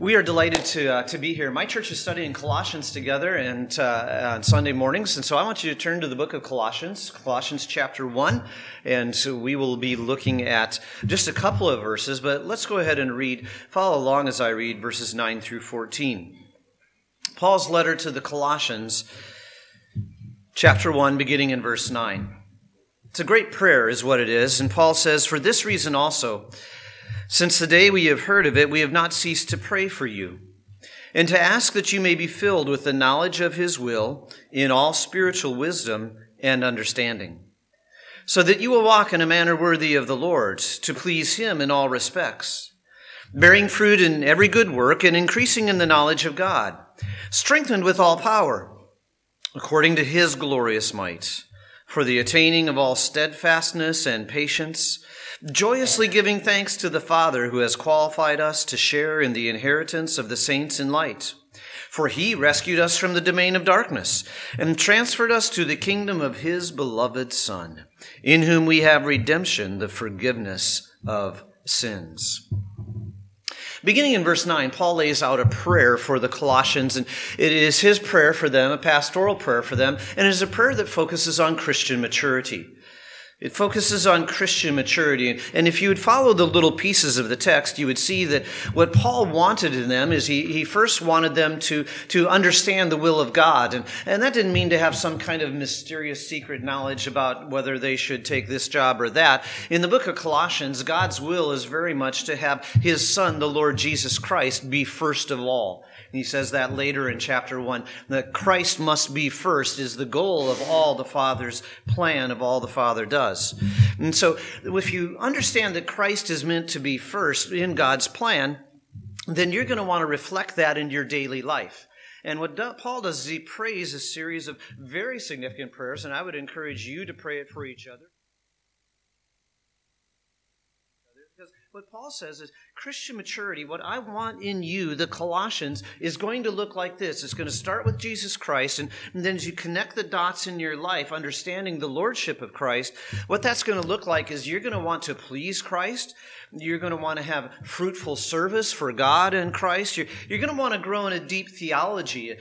We are delighted to be here. My church is studying Colossians together and on Sunday mornings, and so I want you to turn to the book of Colossians, Colossians chapter 1, and so we will be looking at just a couple of verses, but let's go ahead and follow along as I read verses 9 through 14. Paul's letter to the Colossians, chapter 1, beginning in verse 9. It's a great prayer is what it is, and Paul says, "For this reason also, since the day we have heard of it, we have not ceased to pray for you, and to ask that you may be filled with the knowledge of his will in all spiritual wisdom and understanding, so that you will walk in a manner worthy of the Lord, to please him in all respects, bearing fruit in every good work and increasing in the knowledge of God, strengthened with all power, according to his glorious might, for the attaining of all steadfastness and patience, joyously giving thanks to the Father who has qualified us to share in the inheritance of the saints in light. For he rescued us from the domain of darkness and transferred us to the kingdom of his beloved Son, in whom we have redemption, the forgiveness of sins." Beginning in verse 9, Paul lays out a prayer for the Colossians, and it is his prayer for them, a pastoral prayer for them, and it is a prayer that focuses on Christian maturity. It focuses on Christian maturity. And if you would follow the little pieces of the text, you would see that what Paul wanted in them is he first wanted them to understand the will of God. And that didn't mean to have some kind of mysterious secret knowledge about whether they should take this job or that. In the book of Colossians, God's will is very much to have his Son, the Lord Jesus Christ, be first of all. And he says that later in chapter 1, that Christ must be first is the goal of all the Father's plan, of all the Father does. And so if you understand that Christ is meant to be first in God's plan, then you're going to want to reflect that in your daily life. And what Paul does is he prays a series of very significant prayers, and I would encourage you to pray it for each other. Because what Paul says is Christian maturity, what I want in you, the Colossians, is going to look like this. It's going to start with Jesus Christ, and then as you connect the dots in your life, understanding the lordship of Christ, what that's going to look like is you're going to want to please Christ. You're going to want to have fruitful service for God and Christ. You're going to want to grow in a deep theology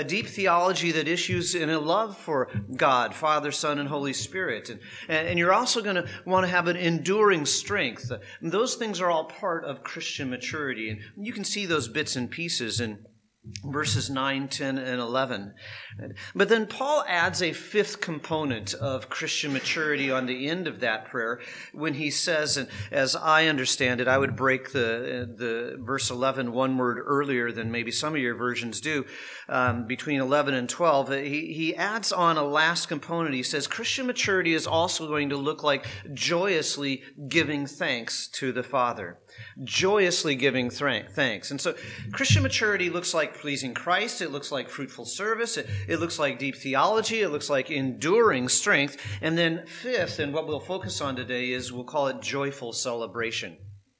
that issues in a love for God, Father, Son, and Holy Spirit. And you're also going to want to have an enduring strength. And those things are all part of Christian maturity. And you can see those bits and pieces in verses 9, 10, and 11. But then Paul adds a fifth component of Christian maturity on the end of that prayer when he says, and as I understand it, I would break the verse 11 one word earlier than maybe some of your versions do, between 11 and 12. He adds on a last component. He says, Christian maturity is also going to look like joyously giving thanks to the Father. Joyously giving thanks. And so Christian maturity looks like pleasing Christ. It looks like fruitful service. It looks like deep theology. It looks like enduring strength. And then fifth, and what we'll focus on today is we'll call it joyful celebration.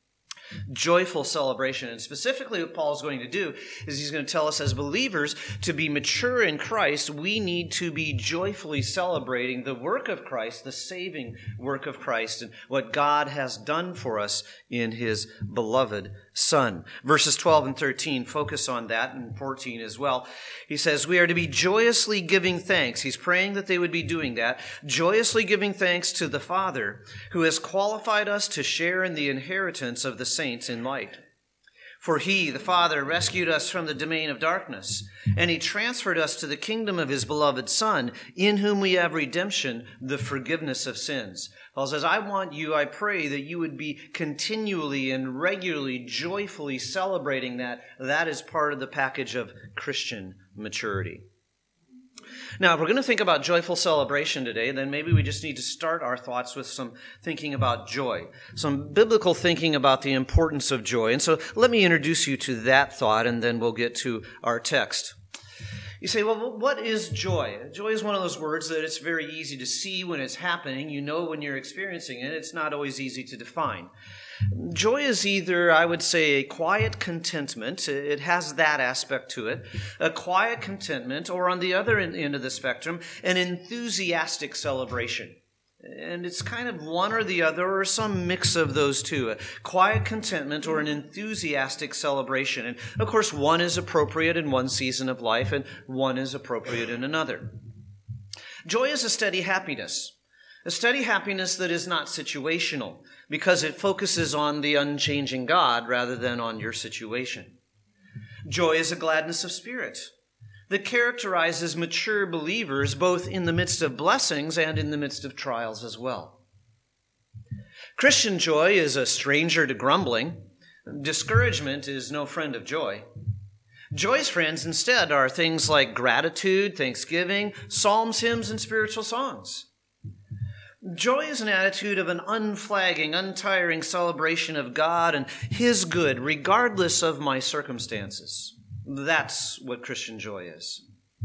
Joyful celebration. And specifically what Paul's going to do is he's going to tell us as believers to be mature in Christ, we need to be joyfully celebrating the work of Christ, the saving work of Christ, and what God has done for us in his beloved Son. Verses 12 and 13 focus on that, and 14 as well. He says, we are to be joyously giving thanks. He's praying that they would be doing that. Joyously giving thanks to the Father, who has qualified us to share in the inheritance of the saints in light. For he, the Father, rescued us from the domain of darkness, and he transferred us to the kingdom of his beloved Son, in whom we have redemption, the forgiveness of sins. Paul says, I pray that you would be continually and regularly, joyfully celebrating that. That is part of the package of Christian maturity. Now, if we're going to think about joyful celebration today, then maybe we just need to start our thoughts with some thinking about joy, some biblical thinking about the importance of joy. And so let me introduce you to that thought, and then we'll get to our text. You say, well, what is joy? Joy is one of those words that it's very easy to see when it's happening. You know when you're experiencing it. It's not always easy to define. Joy is either, I would say, a quiet contentment. It has that aspect to it. A quiet contentment, or on the other end of the spectrum, an enthusiastic celebration. And it's kind of one or the other or some mix of those two, a quiet contentment or an enthusiastic celebration. And of course, one is appropriate in one season of life and one is appropriate in another. Joy is a steady happiness that is not situational because it focuses on the unchanging God rather than on your situation. Joy is a gladness of spirit that characterizes mature believers both in the midst of blessings and in the midst of trials as well. Christian joy is a stranger to grumbling. Discouragement is no friend of joy. Joy's friends instead are things like gratitude, thanksgiving, psalms, hymns, and spiritual songs. Joy is an attitude of an unflagging, untiring celebration of God and His good, regardless of my circumstances. That's what Christian joy is.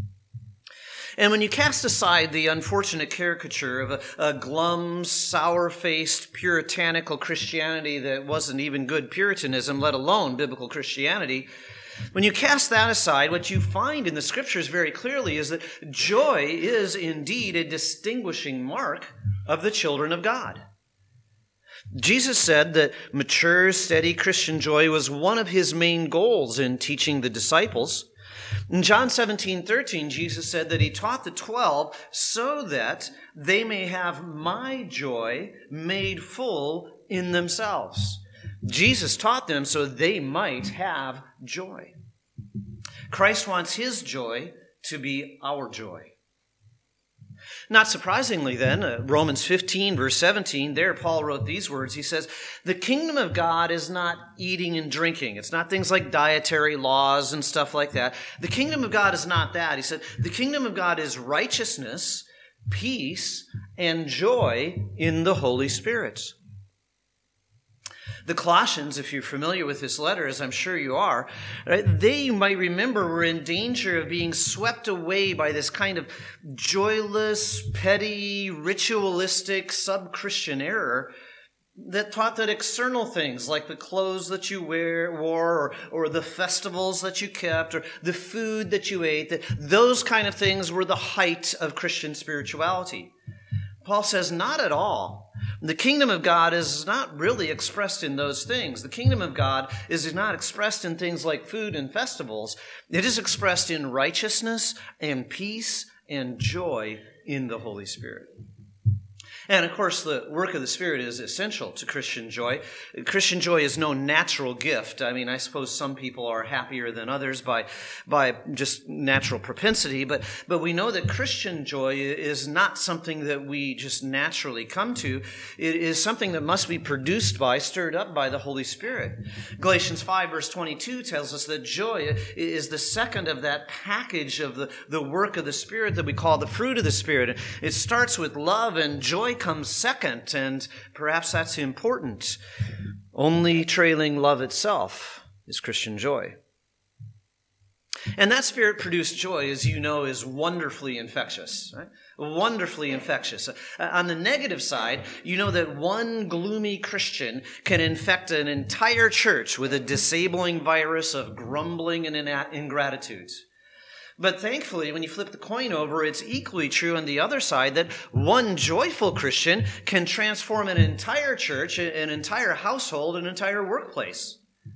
And when you cast aside the unfortunate caricature of a glum, sour-faced, puritanical Christianity that wasn't even good Puritanism, let alone biblical Christianity, when you cast that aside, what you find in the Scriptures very clearly is that joy is indeed a distinguishing mark of the children of God. Jesus said that mature, steady Christian joy was one of his main goals in teaching the disciples. In John 17:13, Jesus said that he taught the 12 so that they may have my joy made full in themselves. Jesus taught them so they might have joy. Christ wants his joy to be our joy. Not surprisingly then, Romans 15, verse 17, there Paul wrote these words. He says, the kingdom of God is not eating and drinking. It's not things like dietary laws and stuff like that. The kingdom of God is not that. He said, the kingdom of God is righteousness, peace, and joy in the Holy Spirit. The Colossians, if you're familiar with this letter, as I'm sure you are, right, they, you might remember, were in danger of being swept away by this kind of joyless, petty, ritualistic, sub-Christian error that taught that external things like the clothes that you wore or the festivals that you kept or the food that you ate, that those kind of things were the height of Christian spirituality. Paul says, not at all. The kingdom of God is not really expressed in those things. The kingdom of God is not expressed in things like food and festivals. It is expressed in righteousness and peace and joy in the Holy Spirit. And of course, the work of the Spirit is essential to Christian joy. Christian joy is no natural gift. I mean, I suppose some people are happier than others by just natural propensity, but we know that Christian joy is not something that we just naturally come to. It is something that must be produced by, stirred up by the Holy Spirit. Galatians 5 verse 22 tells us that joy is the second of that package of the work of the Spirit that we call the fruit of the Spirit. It starts with love, and joy comes second, and perhaps that's important. Only trailing love itself is Christian joy. And that Spirit-produced joy, as you know, is wonderfully infectious, right? Wonderfully infectious. On the negative side, you know that one gloomy Christian can infect an entire church with a disabling virus of grumbling and ingratitude. But thankfully, when you flip the coin over, it's equally true on the other side that one joyful Christian can transform an entire church, an entire household, an entire workplace.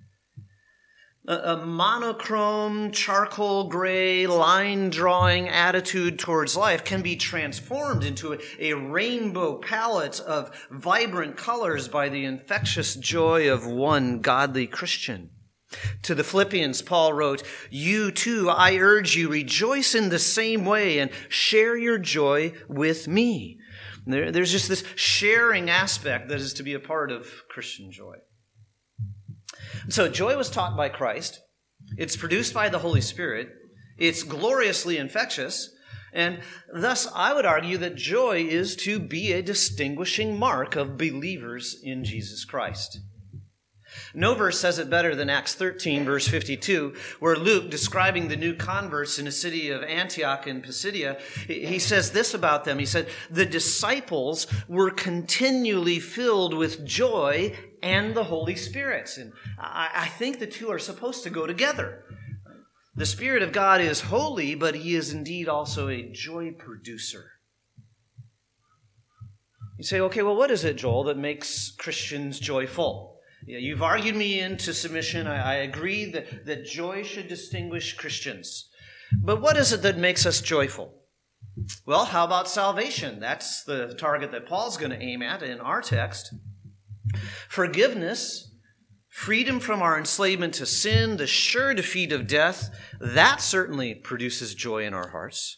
A monochrome, charcoal gray, line-drawing attitude towards life can be transformed into a rainbow palette of vibrant colors by the infectious joy of one godly Christian. To the Philippians, Paul wrote, you too, I urge you, rejoice in the same way and share your joy with me. There's just this sharing aspect that is to be a part of Christian joy. So joy was taught by Christ. It's produced by the Holy Spirit. It's gloriously infectious. And thus, I would argue that joy is to be a distinguishing mark of believers in Jesus Christ. No verse says it better than Acts 13, verse 52, where Luke, describing the new converts in the city of Antioch in Pisidia, he says this about them. He said, the disciples were continually filled with joy and the Holy Spirit. And I think the two are supposed to go together. The Spirit of God is holy, but he is indeed also a joy producer. You say, okay, well, what is it, Joel, that makes Christians joyful? Yeah, you've argued me into submission. I agree that joy should distinguish Christians. But what is it that makes us joyful? Well, how about salvation? That's the target that Paul's going to aim at in our text. Forgiveness, freedom from our enslavement to sin, the sure defeat of death, that certainly produces joy in our hearts.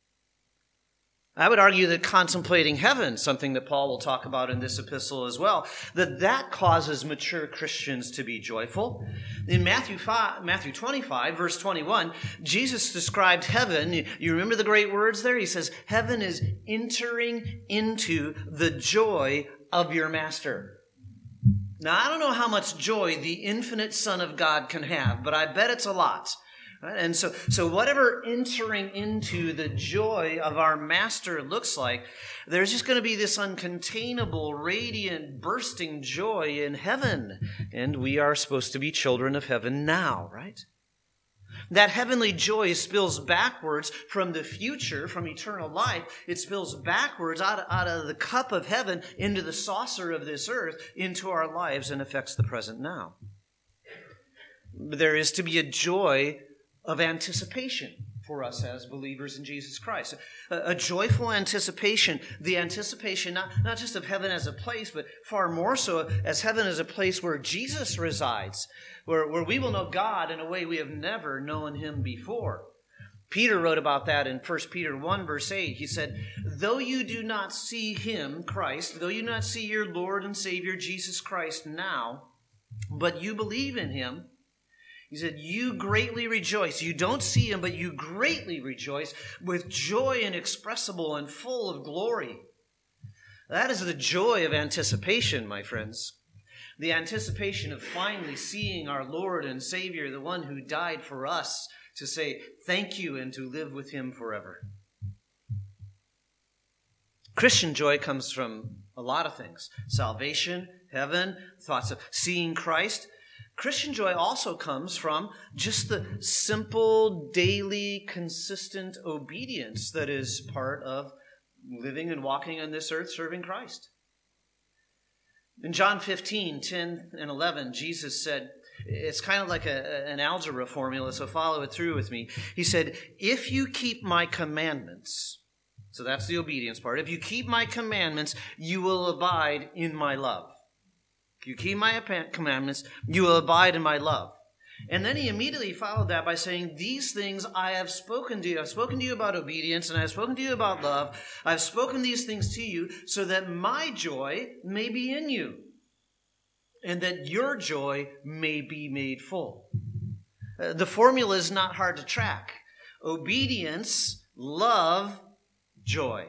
I would argue that contemplating heaven, something that Paul will talk about in this epistle as well, that causes mature Christians to be joyful. In Matthew 25, verse 21, Jesus described heaven. You remember the great words there? He says, heaven is entering into the joy of your master. Now, I don't know how much joy the infinite Son of God can have, but I bet it's a lot. Right? And so whatever entering into the joy of our master looks like, there's just going to be this uncontainable, radiant, bursting joy in heaven. And we are supposed to be children of heaven now, right? That heavenly joy spills backwards from the future, from eternal life. It spills backwards out of the cup of heaven into the saucer of this earth, into our lives, and affects the present now. There is to be a joy of anticipation for us as believers in Jesus Christ. A joyful anticipation, the anticipation not just of heaven as a place, but far more so as heaven as a place where Jesus resides, where we will know God in a way we have never known him before. Peter wrote about that in 1 Peter 1, verse 8. He said, though you do not see him, Christ, though you do not see your Lord and Savior Jesus Christ now, but you believe in him, he said, you greatly rejoice. You don't see him, but you greatly rejoice with joy inexpressible and full of glory. That is the joy of anticipation, my friends. The anticipation of finally seeing our Lord and Savior, the one who died for us, to say thank you and to live with him forever. Christian joy comes from a lot of things. Salvation, heaven, thoughts of seeing Christ. Christian joy also comes from just the simple, daily, consistent obedience that is part of living and walking on this earth serving Christ. In John 15, 10 and 11, Jesus said, it's kind of like an algebra formula, so follow it through with me. He said, if you keep my commandments, so that's the obedience part, if you keep my commandments, you will abide in my love. If you keep my commandments, you will abide in my love. And then he immediately followed that by saying, these things I have spoken to you. I've spoken to you about obedience, and I've spoken to you about love. I've spoken these things to you so that my joy may be in you, and that your joy may be made full. The formula is not hard to track. Obedience, love, joy.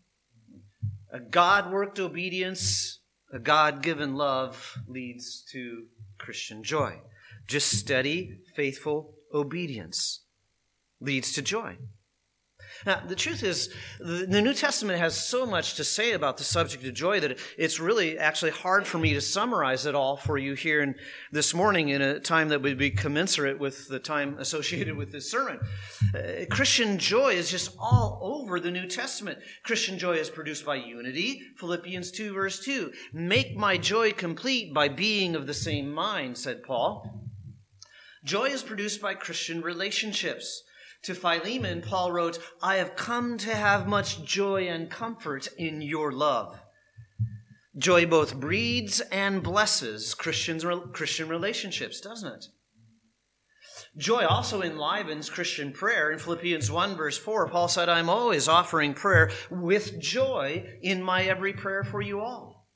A God-worked obedience, a God-given love leads to Christian joy. Just steady, faithful obedience leads to joy. Now, the truth is, the New Testament has so much to say about the subject of joy that it's really actually hard for me to summarize it all for you here this morning in a time that would be commensurate with the time associated with this sermon. Christian joy is just all over the New Testament. Christian joy is produced by unity. Philippians 2, verse 2. Make my joy complete by being of the same mind, said Paul. Joy is produced by Christian relationships. To Philemon, Paul wrote, I have come to have much joy and comfort in your love. Joy both breeds and blesses Christian relationships, doesn't it? Joy also enlivens Christian prayer. In Philippians 1, verse 4, Paul said, I'm always offering prayer with joy in my every prayer for you all.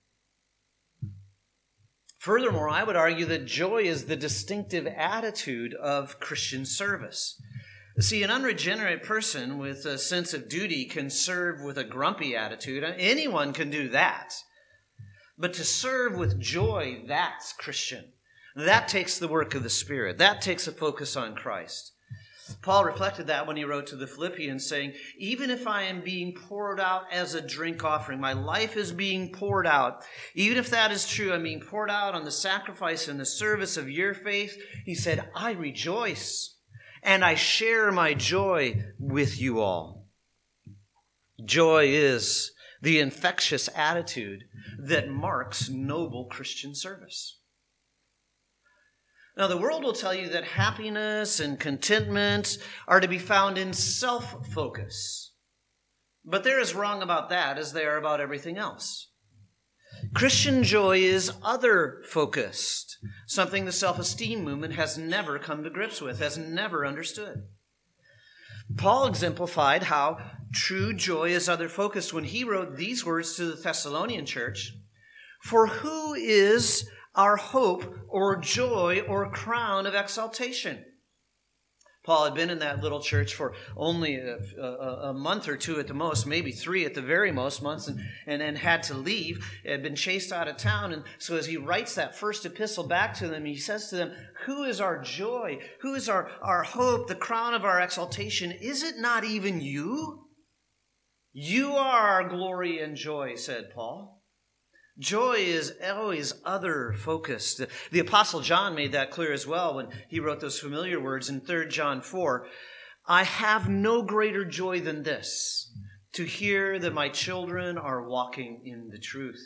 Furthermore, I would argue that joy is the distinctive attitude of Christian service. See, an unregenerate person with a sense of duty can serve with a grumpy attitude. Anyone can do that. But to serve with joy, that's Christian. That takes the work of the Spirit. That takes a focus on Christ. Paul reflected that when he wrote to the Philippians, saying, even if I am being poured out as a drink offering, my life is being poured out, even if that is true, I'm being poured out on the sacrifice and the service of your faith, he said, I rejoice. And I share my joy with you all. Joy is the infectious attitude that marks noble Christian service. Now, the world will tell you that happiness and contentment are to be found in self-focus. But they're as wrong about that as they are about everything else. Christian joy is other-focused, something the self-esteem movement has never come to grips with, has never understood. Paul exemplified how true joy is other-focused when he wrote these words to the Thessalonian church, "For who is our hope or joy or crown of exaltation?" Paul had been in that little church for only a month or two at the most, maybe 3 at the very most months, and then had to leave, had been chased out of town. And so as he writes that first epistle back to them, he says to them, "Who is our joy? Who is our hope, the crown of our exaltation? Is it not even you? You are our glory and joy," said Paul. Joy is always other-focused. The Apostle John made that clear as well when he wrote those familiar words in 3 John 4. "I have no greater joy than this, to hear that my children are walking in the truth."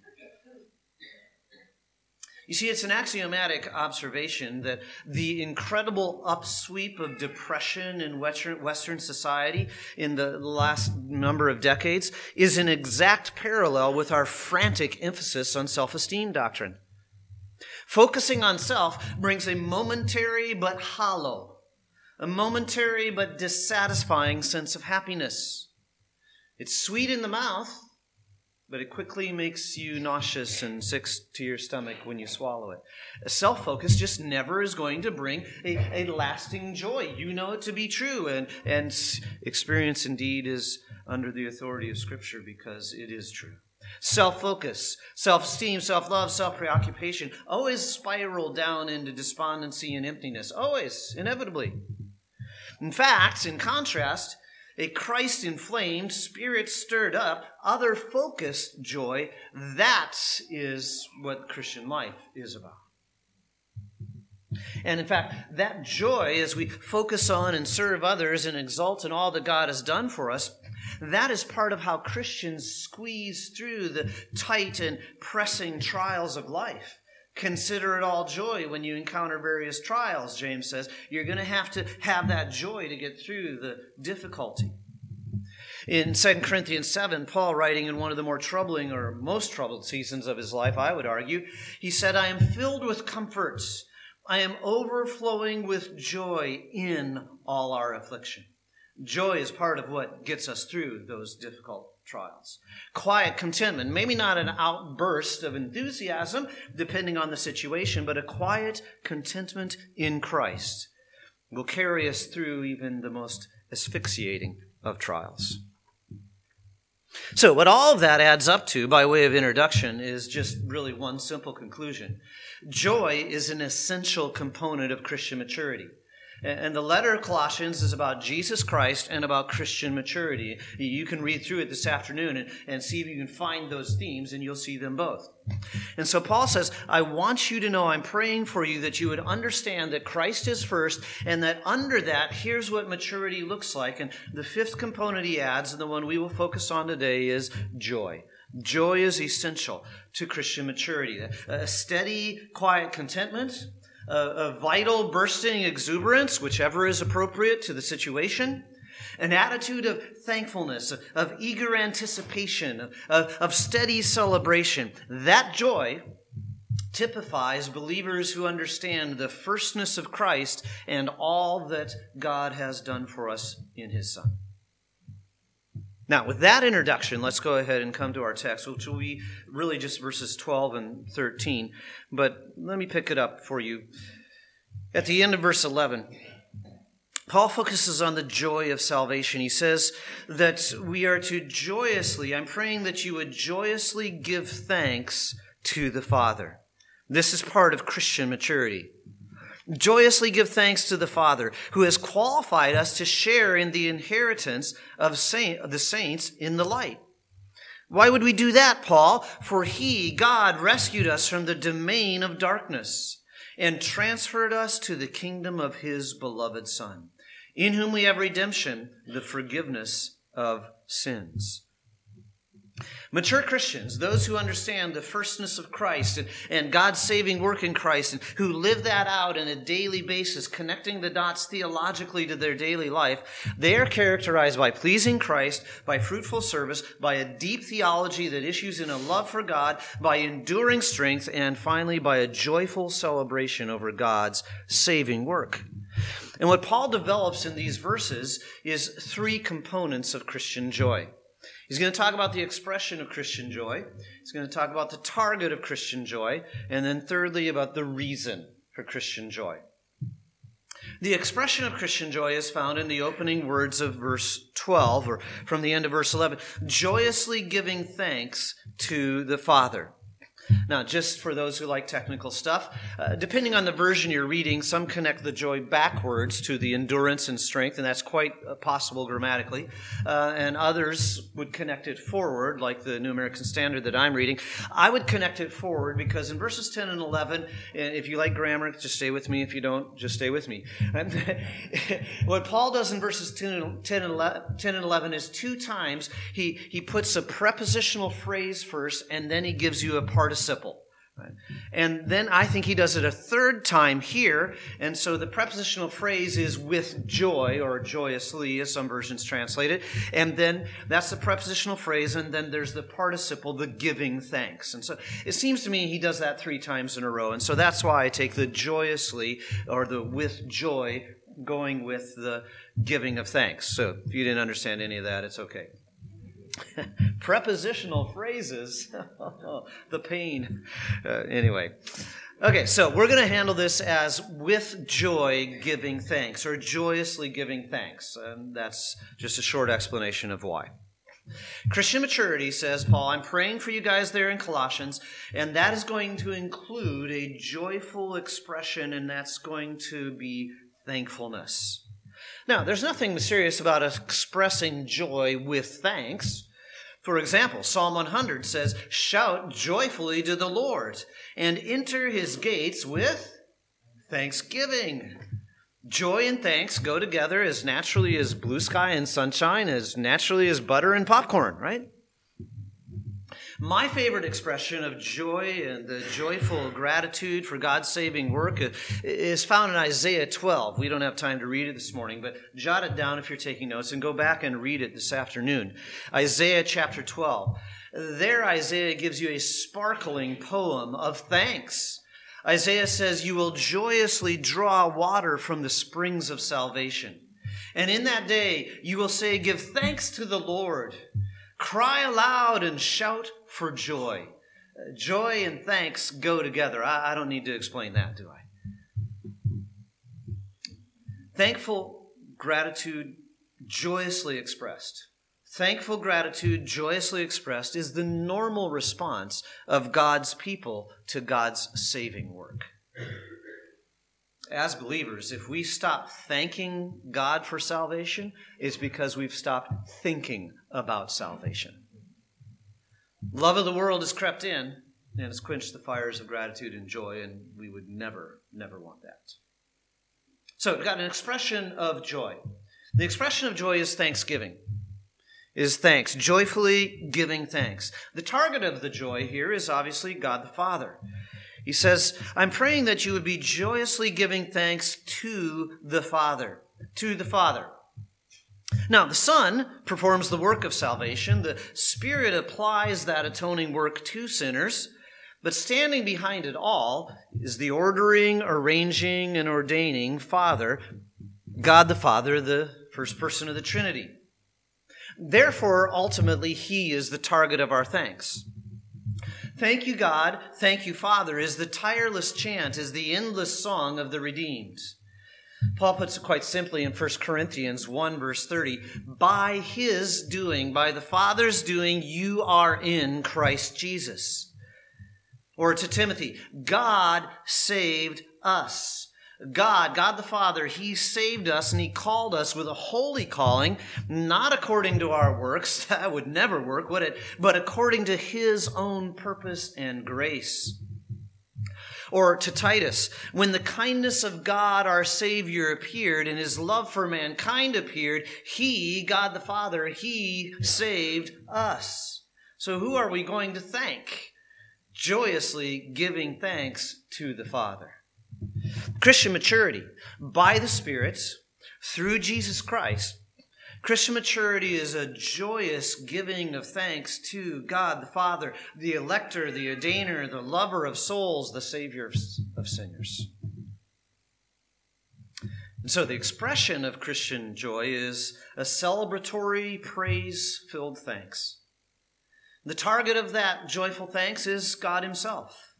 You see, it's an axiomatic observation that the incredible upsweep of depression in Western society in the last number of decades is an exact parallel with our frantic emphasis on self-esteem doctrine. Focusing on self brings a momentary but hollow, a momentary but dissatisfying sense of happiness. It's sweet in the mouth, but it quickly makes you nauseous and sick to your stomach when you swallow it. Self-focus just never is going to bring a lasting joy. You know it to be true, and experience indeed is under the authority of Scripture because it is true. Self-focus, self-esteem, self-love, self-preoccupation always spiral down into despondency and emptiness, always, inevitably. In fact, in contrast, a Christ-inflamed, Spirit-stirred up, other-focused joy, that is what Christian life is about. And in fact, that joy, as we focus on and serve others and exult in all that God has done for us, that is part of how Christians squeeze through the tight and pressing trials of life. Consider it all joy when you encounter various trials, James says. You're going to have that joy to get through the difficulty. In 2 Corinthians 7, Paul, writing in one of the more troubling or most troubled seasons of his life, I would argue, he said, "I am filled with comforts. I am overflowing with joy in all our affliction." Joy is part of what gets us through those difficult trials. Quiet contentment, maybe not an outburst of enthusiasm, depending on the situation, but a quiet contentment in Christ will carry us through even the most asphyxiating of trials. So what all of that adds up to, by way of introduction, is just really one simple conclusion. Joy is an essential component of Christian maturity. And the letter of Colossians is about Jesus Christ and about Christian maturity. You can read through it this afternoon and see if you can find those themes, and you'll see them both. And so Paul says, I want you to know, I'm praying for you that you would understand that Christ is first, and that under that, here's what maturity looks like. And the fifth component he adds, and the one we will focus on today, is joy. Joy is essential to Christian maturity. A steady, quiet contentment, a vital, bursting exuberance, whichever is appropriate to the situation, an attitude of thankfulness, of eager anticipation, of steady celebration. That joy typifies believers who understand the firstness of Christ and all that God has done for us in his Son. Now, with that introduction, let's go ahead and come to our text, which will be really just verses 12 and 13. But let me pick it up for you. At the end of verse 11, Paul focuses on the joy of salvation. He says that we are to joyously, I'm praying that you would joyously give thanks to the Father. This is part of Christian maturity. Joyously give thanks to the Father, who has qualified us to share in the inheritance of the saints in the light. Why would we do that, Paul? For he, God, rescued us from the domain of darkness and transferred us to the kingdom of his beloved Son, in whom we have redemption, the forgiveness of sins. Mature Christians, those who understand the firstness of Christ and God's saving work in Christ, and who live that out on a daily basis, connecting the dots theologically to their daily life, they are characterized by pleasing Christ, by fruitful service, by a deep theology that issues in a love for God, by enduring strength, and finally by a joyful celebration over God's saving work. And what Paul develops in these verses is three components of Christian joy. He's going to talk about the expression of Christian joy. He's going to talk about the target of Christian joy. And then thirdly, about the reason for Christian joy. The expression of Christian joy is found in the opening words of verse 12, or from the end of verse 11. Joyously giving thanks to the Father. Now, just for those who like technical stuff, depending on the version you're reading, some connect the joy backwards to the endurance and strength, and that's quite possible grammatically. And others would connect it forward, like the New American Standard that I'm reading. I would connect it forward because in verses 10 and 11, and if you like grammar, just stay with me. If you don't, just stay with me. What Paul does in verses 10 and 11 is two times he puts a prepositional phrase first, and then he gives you a participle. Right? And then I think he does it a third time here. And so the prepositional phrase is with joy, or joyously, as some versions translate it. And then that's the prepositional phrase. And then there's the participle, the giving thanks. And so it seems to me he does that three times in a row. And so that's why I take the joyously, or the with joy, going with the giving of thanks. So if you didn't understand any of that, it's okay. Prepositional phrases, the pain. Anyway. Okay, so we're going to handle this as with joy giving thanks, or joyously giving thanks. And that's just a short explanation of why. Christian maturity, says Paul, I'm praying for you guys there in Colossians, and that is going to include a joyful expression, and that's going to be thankfulness. Now, there's nothing mysterious about expressing joy with thanks. For example, Psalm 100 says, shout joyfully to the Lord and enter his gates with thanksgiving. Joy and thanks go together as naturally as blue sky and sunshine, as naturally as butter and popcorn, right? My favorite expression of joy and the joyful gratitude for God's saving work is found in Isaiah 12. We don't have time to read it this morning, but jot it down if you're taking notes and go back and read it this afternoon. Isaiah chapter 12. There Isaiah gives you a sparkling poem of thanks. Isaiah says, you will joyously draw water from the springs of salvation. And in that day you will say, give thanks to the Lord. Cry aloud and shout for joy. Joy and thanks go together. I don't need to explain that, do I? Thankful gratitude joyously expressed. Thankful gratitude joyously expressed is the normal response of God's people to God's saving work. As believers, if we stop thanking God for salvation, it's because we've stopped thinking about salvation. Love of the world has crept in and has quenched the fires of gratitude and joy, and we would never want that. So we've got an expression of joy. The expression of joy is thanksgiving, is thanks, joyfully giving thanks. The target of the joy here is obviously God the Father. He says, I'm praying that you would be joyously giving thanks to the Father. To the Father. Now, the Son performs the work of salvation. The Spirit applies that atoning work to sinners. But standing behind it all is the ordering, arranging, and ordaining Father, God the Father, the first person of the Trinity. Therefore, ultimately, He is the target of our thanks. Thank you, God, thank you, Father, is the tireless chant, is the endless song of the redeemed. Paul puts it quite simply in 1 Corinthians 1, verse 30, by His doing, by the Father's doing, you are in Christ Jesus. Or to Timothy, God saved us. God the Father, He saved us and He called us with a holy calling, not according to our works, that would never work, would it? But according to His own purpose and grace. Or to Titus, when the kindness of God our Savior appeared and His love for mankind appeared, He, God the Father, He saved us. So who are we going to thank? Joyously giving thanks to the Father. Christian maturity, by the Spirit, through Jesus Christ. Christian maturity is a joyous giving of thanks to God the Father, the elector, the ordainer, the lover of souls, the Savior of sinners. And so the expression of Christian joy is a celebratory, praise-filled thanks. The target of that joyful thanks is God himself.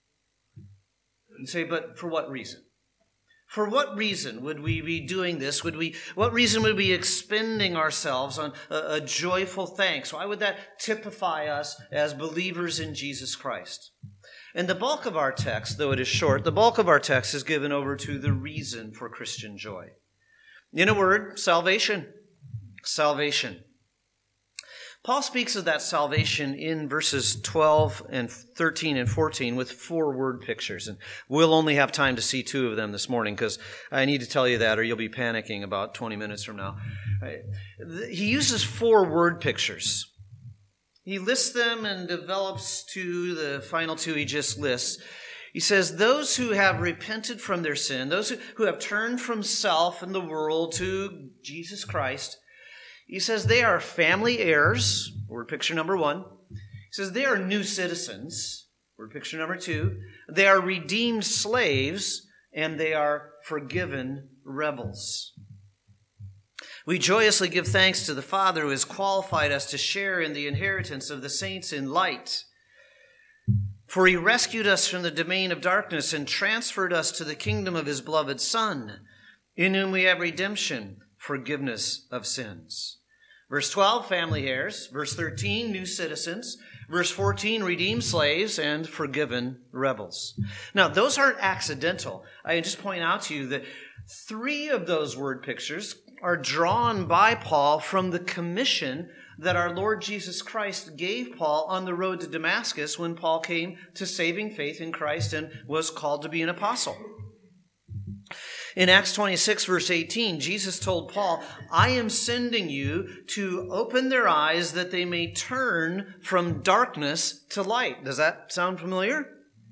You say, but for what reason? For what reason would we be doing this? What reason would we be expending ourselves on a joyful thanks? Why would that typify us as believers in Jesus Christ? And the bulk of our text, though it is short, the bulk of our text is given over to the reason for Christian joy. In a word, salvation. Salvation. Paul speaks of that salvation in verses 12 and 13 and 14 with 4 word pictures. And we'll only have time to see 2 of them this morning because I need to tell you that or you'll be panicking about 20 minutes from now. He uses 4 word pictures. He lists them and develops to the final 2 he just lists. He says, those who have repented from their sin, those who have turned from self and the world to Jesus Christ, he says they are family heirs, word picture number 1. He says they are new citizens, word picture number 2. They are redeemed slaves, and they are forgiven rebels. We joyously give thanks to the Father who has qualified us to share in the inheritance of the saints in light. For he rescued us from the domain of darkness and transferred us to the kingdom of his beloved Son, in whom we have redemption, forgiveness of sins. Verse 12, family heirs. Verse 13, new citizens. Verse 14, redeemed slaves and forgiven rebels. Now, those aren't accidental. I just point out to you that 3 of those word pictures are drawn by Paul from the commission that our Lord Jesus Christ gave Paul on the road to Damascus when Paul came to saving faith in Christ and was called to be an apostle. In Acts 26, verse 18, Jesus told Paul, I am sending you to open their eyes that they may turn from darkness to light. Does that sound familiar?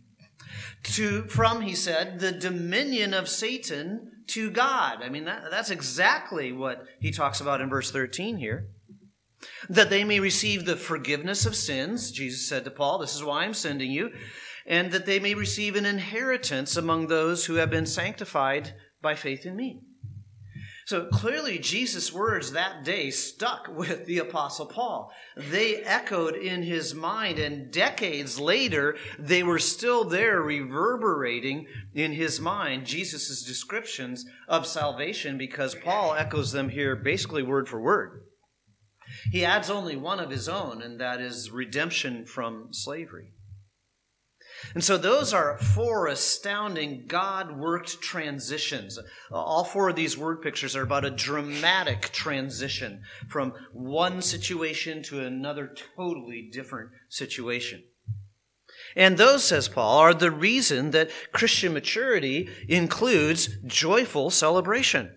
From, he said, the dominion of Satan to God. I mean, that's exactly what he talks about in verse 13 here. That they may receive the forgiveness of sins, Jesus said to Paul, this is why I'm sending you, and that they may receive an inheritance among those who have been sanctified by faith in me. So clearly Jesus' words that day stuck with the Apostle Paul. They echoed in his mind, and decades later, they were still there reverberating in his mind, Jesus' descriptions of salvation, because Paul echoes them here basically word for word. He adds only one of his own, and that is redemption from slavery. And so those are 4 astounding God-worked transitions. All 4 of these word pictures are about a dramatic transition from one situation to another totally different situation. And those, says Paul, are the reason that Christian maturity includes joyful celebration.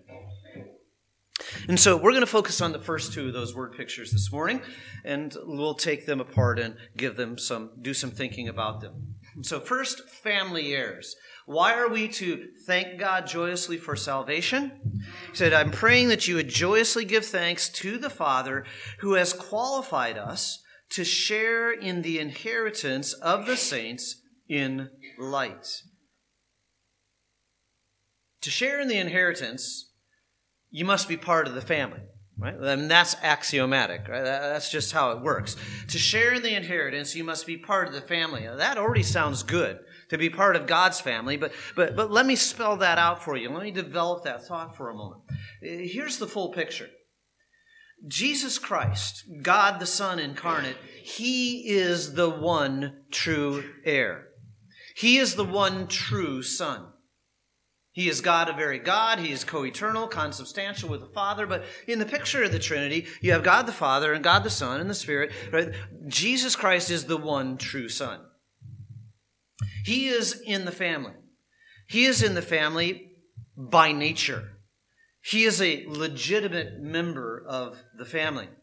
And so we're going to focus on the first 2 of those word pictures this morning, and we'll take them apart and do some thinking about them. So first, family heirs. Why are we to thank God joyously for salvation? He said, I'm praying that you would joyously give thanks to the Father who has qualified us to share in the inheritance of the saints in light. To share in the inheritance, you must be part of the family. Right? I mean, that's axiomatic. Right? That's just how it works. To share in the inheritance, you must be part of the family. Now, that already sounds good, to be part of God's family, but let me spell that out for you. Let me develop that thought for a moment. Here's the full picture. Jesus Christ, God the Son incarnate, he is the one true heir. He is the one true Son. He is God, a very God. He is co-eternal, consubstantial with the Father. But in the picture of the Trinity, you have God the Father and God the Son and the Spirit. Right? Jesus Christ is the one true Son. He is in the family. He is in the family by nature. He is a legitimate member of the family.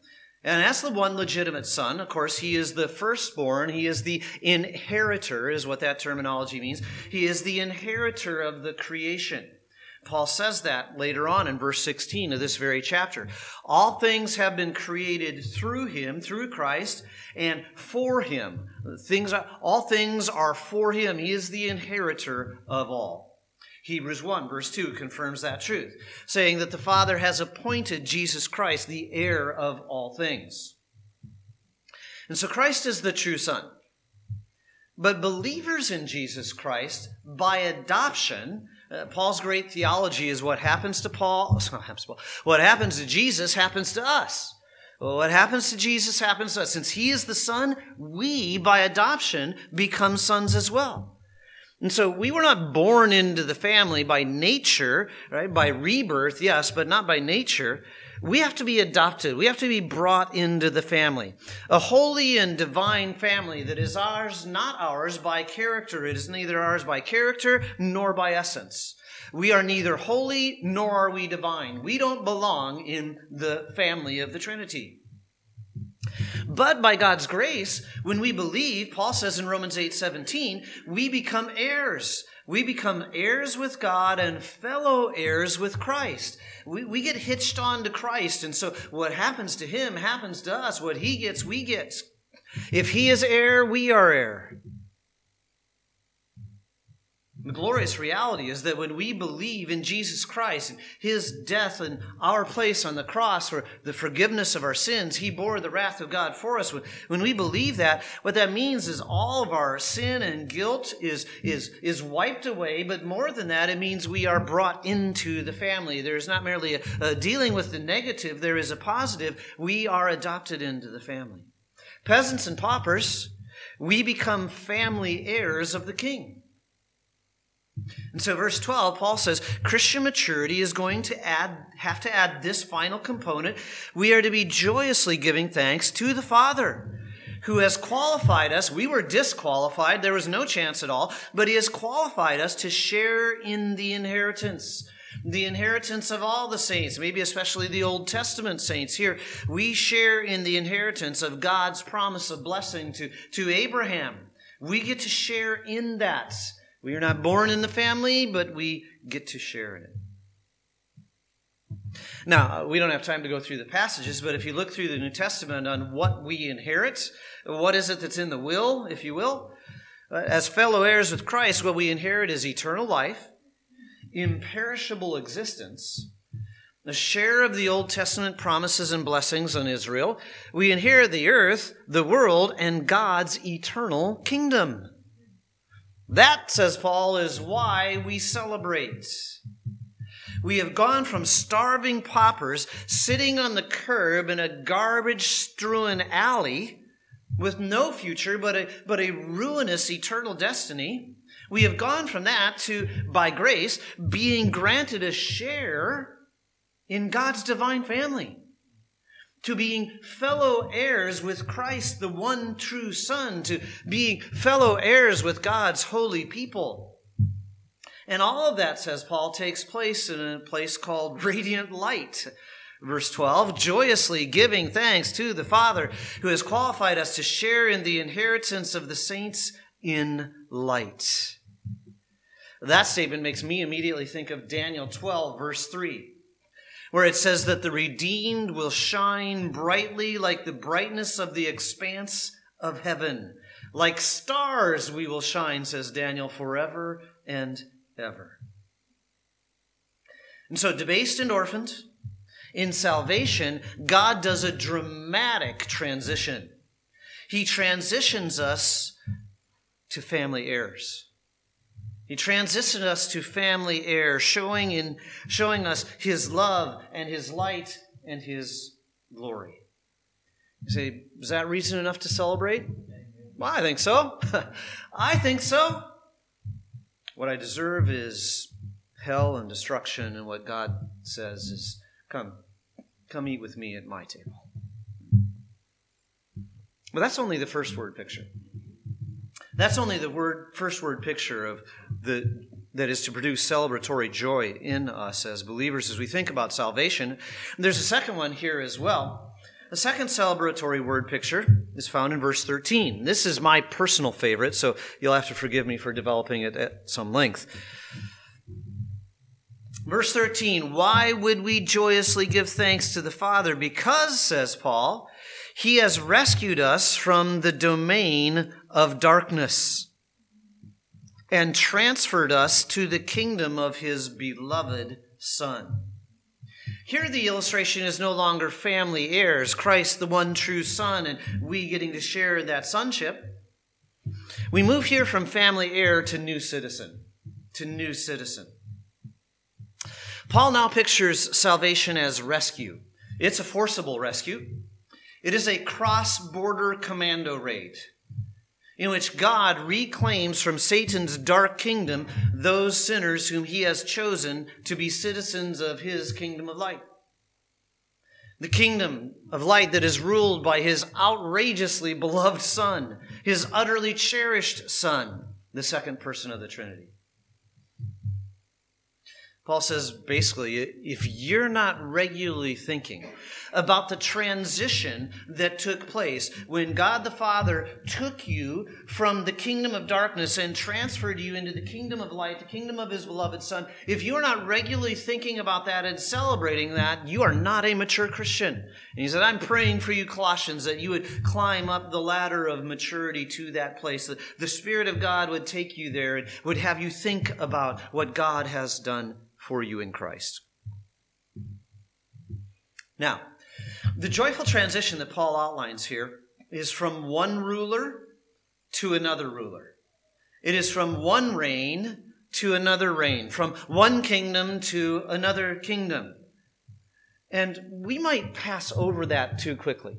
And as the one legitimate son, of course, he is the firstborn. He is the inheritor, is what that terminology means. He is the inheritor of the creation. Paul says that later on in verse 16 of this very chapter. All things have been created through him, through Christ, and for him. All things are for him. He is the inheritor of all. Hebrews 1 verse 2 confirms that truth, saying that the Father has appointed Jesus Christ the heir of all things. And so Christ is the true Son. But believers in Jesus Christ, by adoption, Paul's great theology is what happens to Paul, what happens to Jesus happens to us. Well, what happens to Jesus happens to us. Since he is the Son, we, by adoption, become sons as well. And so we were not born into the family by nature, right? By rebirth, yes, but not by nature. We have to be adopted. We have to be brought into the family. A holy and divine family that is ours, not ours by character. It is neither ours by character nor by essence. We are neither holy nor are we divine. We don't belong in the family of the Trinity. But by God's grace, when we believe, Paul says in Romans 8:17, we become heirs. We become heirs with God and fellow heirs with Christ. We get hitched on to Christ, and so what happens to him happens to us. What he gets, we get. If he is heir, we are heir. The glorious reality is that when we believe in Jesus Christ and his death and our place on the cross for the forgiveness of our sins, he bore the wrath of God for us. When we believe that, what that means is all of our sin and guilt is wiped away. But more than that, it means we are brought into the family. There is not merely a dealing with the negative, there is a positive. We are adopted into the family. Peasants and paupers, we become family heirs of the King. And so verse 12, Paul says, Christian maturity is going to have to add this final component. We are to be joyously giving thanks to the Father who has qualified us. We were disqualified. There was no chance at all, but he has qualified us to share in the inheritance of all the saints, maybe especially the Old Testament saints. Here, we share in the inheritance of God's promise of blessing to Abraham. We get to share in that. We are not born in the family, but we get to share in it. Now, we don't have time to go through the passages, but if you look through the New Testament on what we inherit, what is it that's in the will, if you will? As fellow heirs with Christ, what we inherit is eternal life, imperishable existence, a share of the Old Testament promises and blessings on Israel. We inherit the earth, the world, and God's eternal kingdom. That, says Paul, is why we celebrate. We have gone from starving paupers sitting on the curb in a garbage-strewn alley with no future but a ruinous eternal destiny. We have gone from that to, by grace, being granted a share in God's divine family, to being fellow heirs with Christ, the one true Son, to being fellow heirs with God's holy people. And all of that, says Paul, takes place in a place called radiant light. Verse 12, joyously giving thanks to the Father who has qualified us to share in the inheritance of the saints in light. That statement makes me immediately think of Daniel 12, verse 3. Where it says that the redeemed will shine brightly like the brightness of the expanse of heaven. Like stars we will shine, says Daniel, forever and ever. And so, debased and orphaned, in salvation, God does a dramatic transition. He transitions us to family heirs. He transitioned us to family heirs, showing us his love and his light and his glory. You say, is that reason enough to celebrate? Well, I think so. I think so. What I deserve is hell and destruction, and what God says is, come eat with me at my table. But that's only the first word picture. That's only the first word picture of that is to produce celebratory joy in us as believers as we think about salvation. There's a second one here as well. The second celebratory word picture is found in verse 13. This is my personal favorite, so you'll have to forgive me for developing it at some length. Verse 13, why would we joyously give thanks to the Father? Because, says Paul, He has rescued us from the domain of darkness and transferred us to the kingdom of His beloved Son. Here the illustration is no longer family heirs, Christ the one true Son, and we getting to share that sonship. We move here from family heir to new citizen. Paul now pictures salvation as rescue. It's a forcible rescue. It is a cross-border commando raid in which God reclaims from Satan's dark kingdom those sinners whom He has chosen to be citizens of His kingdom of light. The kingdom of light that is ruled by His outrageously beloved Son, His utterly cherished Son, the second person of the Trinity. Paul says, basically, if you're not regularly thinking about the transition that took place when God the Father took you from the kingdom of darkness and transferred you into the kingdom of light, the kingdom of His beloved Son, if you're not regularly thinking about that and celebrating that, you are not a mature Christian. And he said, I'm praying for you, Colossians, that you would climb up the ladder of maturity to that place, that the Spirit of God would take you there and would have you think about what God has done for you in Christ. Now, the joyful transition that Paul outlines here is from one ruler to another ruler. It is from one reign to another reign, from one kingdom to another kingdom. And we might pass over that too quickly.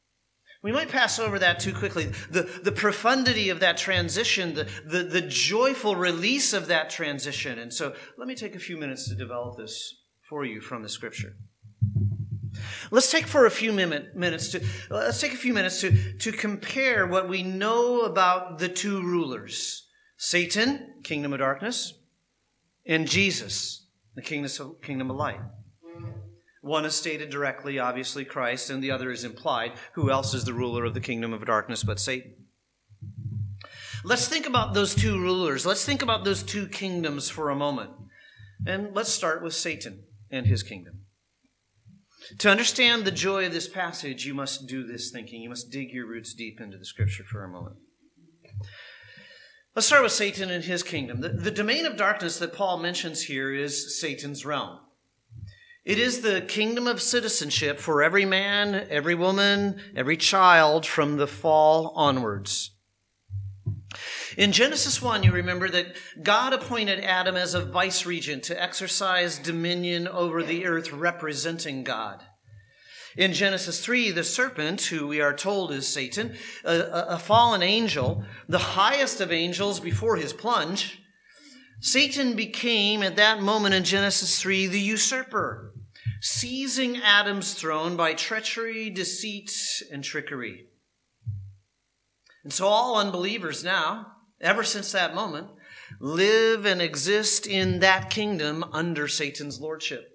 The profundity of that transition, the joyful release of that transition. And so let me take a few minutes to develop this for you from the Scripture. Let's take a few minutes to compare what we know about the two rulers, Satan, kingdom of darkness, and Jesus, the kingdom of light. One is stated directly, obviously Christ, and the other is implied. Who else is the ruler of the kingdom of darkness but Satan? Let's think about those two rulers. Let's think about those two kingdoms for a moment. And let's start with Satan and his kingdom. To understand the joy of this passage, you must do this thinking. You must dig your roots deep into the Scripture for a moment. Let's start with Satan and his kingdom. The domain of darkness that Paul mentions here is Satan's realm. It is the kingdom of citizenship for every man, every woman, every child from the fall onwards. In Genesis 1, you remember that God appointed Adam as a vice-regent to exercise dominion over the earth, representing God. In Genesis 3, the serpent, who we are told is Satan, a fallen angel, the highest of angels before his plunge, Satan became, at that moment in Genesis 3, the usurper, seizing Adam's throne by treachery, deceit, and trickery. And so all unbelievers now, ever since that moment, live and exist in that kingdom under Satan's lordship.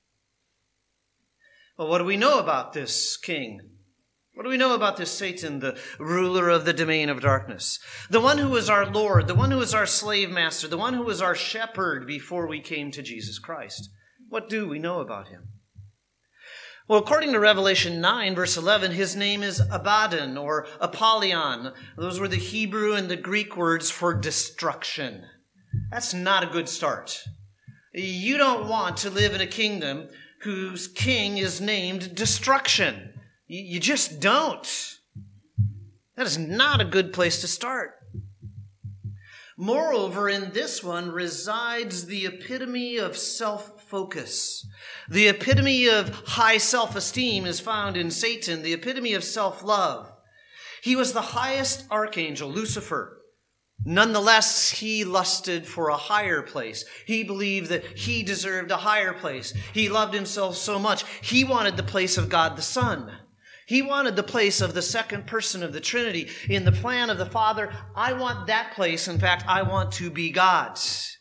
Well, what do we know about this king? What do we know about this Satan, the ruler of the domain of darkness? The one who was our Lord, the one who was our slave master, the one who was our shepherd before we came to Jesus Christ. What do we know about him? Well, according to Revelation 9, verse 11, his name is Abaddon or Apollyon. Those were the Hebrew and the Greek words for destruction. That's not a good start. You don't want to live in a kingdom whose king is named destruction. You just don't. That is not a good place to start. Moreover, in this one resides the epitome of self-focus. The epitome of high self-esteem is found in Satan, the epitome of self-love. He was the highest archangel, Lucifer. Nonetheless, he lusted for a higher place. He believed that he deserved a higher place. He loved himself so much, he wanted the place of God the Son. He wanted the place of the second person of the Trinity. In the plan of the Father, I want that place. In fact, I want to be God's.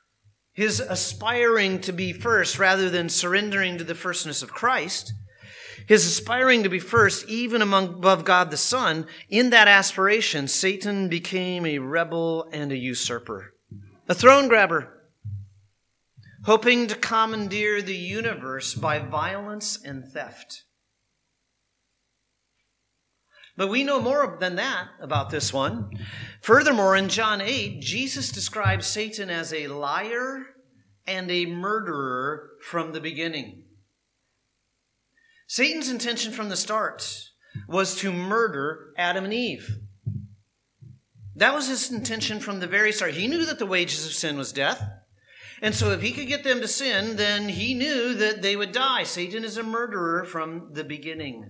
His aspiring to be first rather than surrendering to the firstness of Christ his aspiring to be first, even above God the Son, in that aspiration, Satan became a rebel and a usurper, a throne grabber, hoping to commandeer the universe by violence and theft. But we know more than that about this one. Furthermore, in John 8, Jesus describes Satan as a liar and a murderer from the beginning. Satan's intention from the start was to murder Adam and Eve. That was his intention from the very start. He knew that the wages of sin was death. And so if he could get them to sin, then he knew that they would die. Satan is a murderer from the beginning.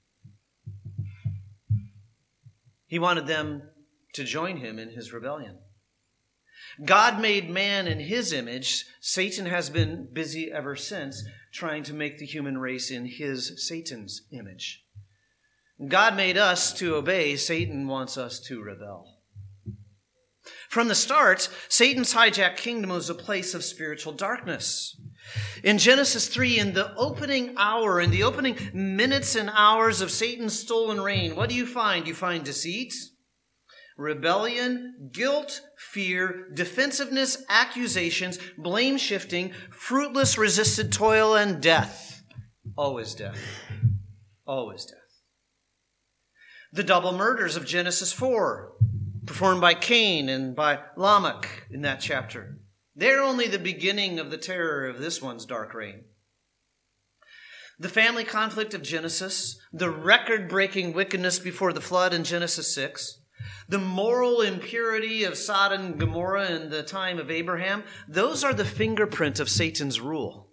He wanted them to join him in his rebellion. God made man in his image. Satan has been busy ever since trying to make the human race in Satan's image. God made us to obey. Satan wants us to rebel. From the start, Satan's hijacked kingdom was a place of spiritual darkness. In Genesis 3, in the opening hour, in the opening minutes and hours of Satan's stolen reign, what do you find? You find deceit, rebellion, guilt, fear, defensiveness, accusations, blame shifting, fruitless resisted toil, and death. Always death. Always death. The double murders of Genesis 4, performed by Cain and by Lamech in that chapter. They're only the beginning of the terror of this one's dark reign. The family conflict of Genesis, the record-breaking wickedness before the flood in Genesis 6, the moral impurity of Sodom and Gomorrah in the time of Abraham, those are the fingerprint of Satan's rule.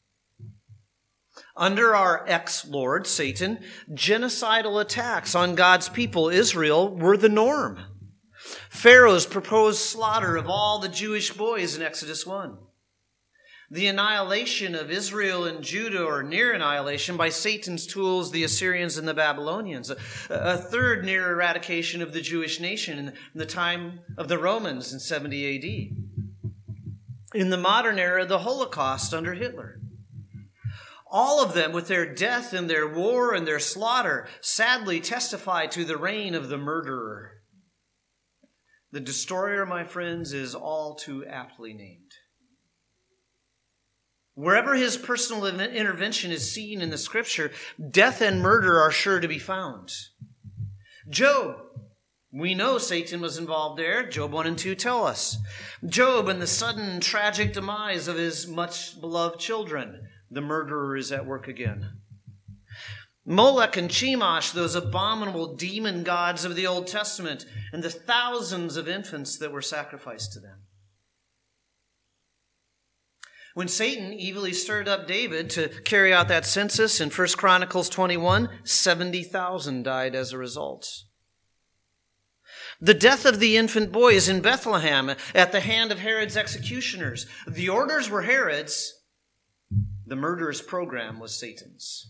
Under our ex-lord, Satan, genocidal attacks on God's people, Israel, were the norm. Pharaoh's proposed slaughter of all the Jewish boys in Exodus 1. The annihilation of Israel and Judah, or near annihilation, by Satan's tools, the Assyrians and the Babylonians. A third near eradication of the Jewish nation in the time of the Romans in 70 A.D. In the modern era, the Holocaust under Hitler. All of them, with their death and their war and their slaughter, sadly testify to the reign of the murderer. The destroyer, my friends, is all too aptly named. Wherever his personal intervention is seen in the Scripture, death and murder are sure to be found. Job, we know Satan was involved there. Job 1 and 2 tell us. Job and the sudden tragic demise of his much beloved children. The murderer is at work again. Molech and Chemosh, those abominable demon gods of the Old Testament, and the thousands of infants that were sacrificed to them. When Satan evilly stirred up David to carry out that census in 1 Chronicles 21, 70,000 died as a result. The death of the infant boys in Bethlehem at the hand of Herod's executioners. The orders were Herod's. The murderous program was Satan's.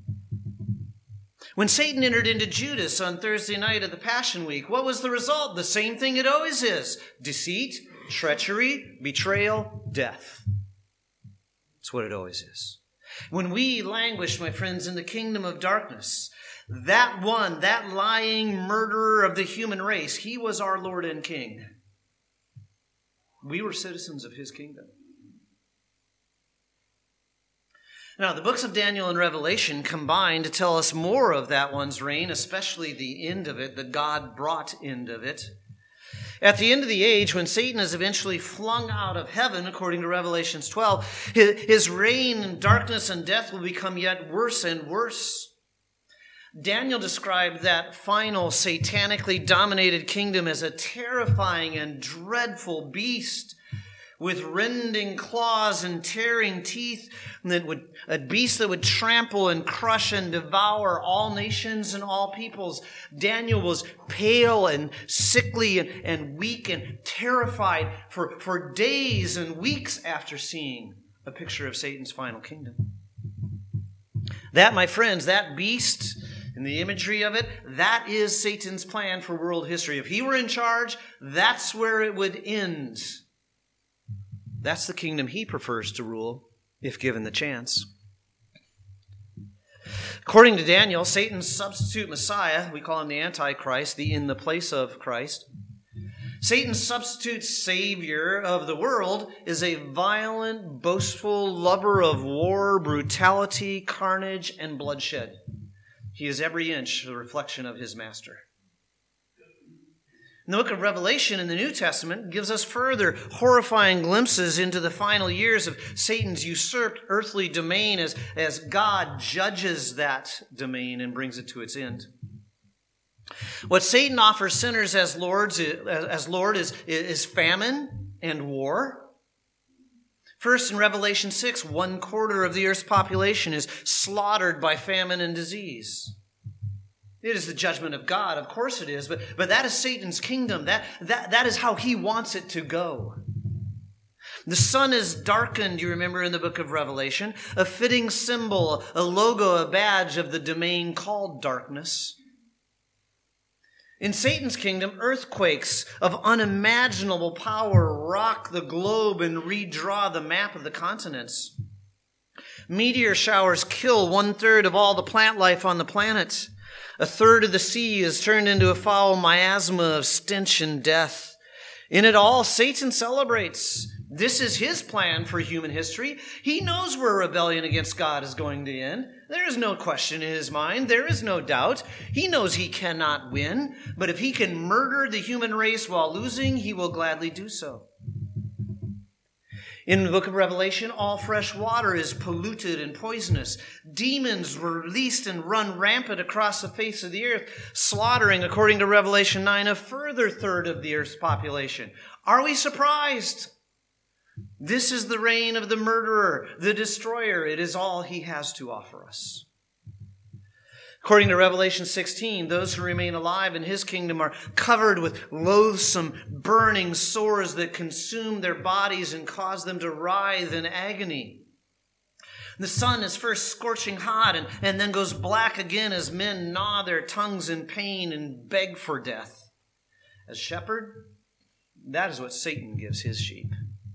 When Satan entered into Judas on Thursday night of the Passion Week, what was the result? The same thing it always is. Deceit, treachery, betrayal, death. That's what it always is. When we languish, my friends, in the kingdom of darkness, that one, that lying murderer of the human race, he was our Lord and King. We were citizens of his kingdom. Now, the books of Daniel and Revelation combine to tell us more of that one's reign, especially the end of it, the God-brought end of it. At the end of the age, when Satan is eventually flung out of heaven, according to Revelation 12, his reign in darkness and death will become yet worse and worse. Daniel described that final satanically dominated kingdom as a terrifying and dreadful beast with rending claws and tearing teeth, a beast that would trample and crush and devour all nations and all peoples. Daniel was pale and sickly and weak and terrified for days and weeks after seeing a picture of Satan's final kingdom. That, my friends, that beast and the imagery of it, that is Satan's plan for world history. If he were in charge, that's where it would end. That's the kingdom he prefers to rule, if given the chance. According to Daniel, Satan's substitute Messiah, we call him the Antichrist, the in the place of Christ. Satan's substitute savior of the world is a violent, boastful lover of war, brutality, carnage, and bloodshed. He is every inch a reflection of his master. And the book of Revelation in the New Testament gives us further horrifying glimpses into the final years of Satan's usurped earthly domain as God judges that domain and brings it to its end. What Satan offers sinners as Lord is famine and war. First, in Revelation 6, 1/4 of the earth's population is slaughtered by famine and disease. It is the judgment of God, of course it is, but that is Satan's kingdom. That is how he wants it to go. The sun is darkened, you remember in the book of Revelation, a fitting symbol, a logo, a badge of the domain called darkness. In Satan's kingdom, earthquakes of unimaginable power rock the globe and redraw the map of the continents. Meteor showers kill 1/3 of all the plant life on the planet. 1/3 of the sea is turned into a foul miasma of stench and death. In it all, Satan celebrates. This is his plan for human history. He knows where rebellion against God is going to end. There is no question in his mind. There is no doubt. He knows he cannot win. But if he can murder the human race while losing, he will gladly do so. In the book of Revelation, all fresh water is polluted and poisonous. Demons were released and run rampant across the face of the earth, slaughtering, according to Revelation 9, a further 1/3 of the earth's population. Are we surprised? This is the reign of the murderer, the destroyer. It is all he has to offer us. According to Revelation 16, those who remain alive in his kingdom are covered with loathsome, burning sores that consume their bodies and cause them to writhe in agony. The sun is first scorching hot and then goes black again as men gnaw their tongues in pain and beg for death. As shepherd, that is what Satan gives his sheep.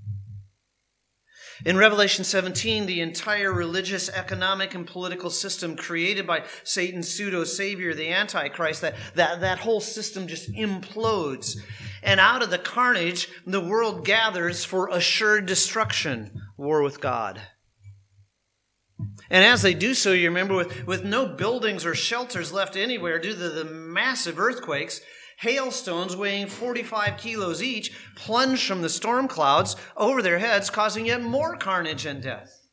In Revelation 17, the entire religious, economic, and political system created by Satan's pseudo-savior, the Antichrist, that whole system just implodes. And out of the carnage, the world gathers for assured destruction, war with God. And as they do so, you remember, with no buildings or shelters left anywhere due to the massive earthquakes, hailstones weighing 45 kilos each plunge from the storm clouds over their heads, causing yet more carnage and death.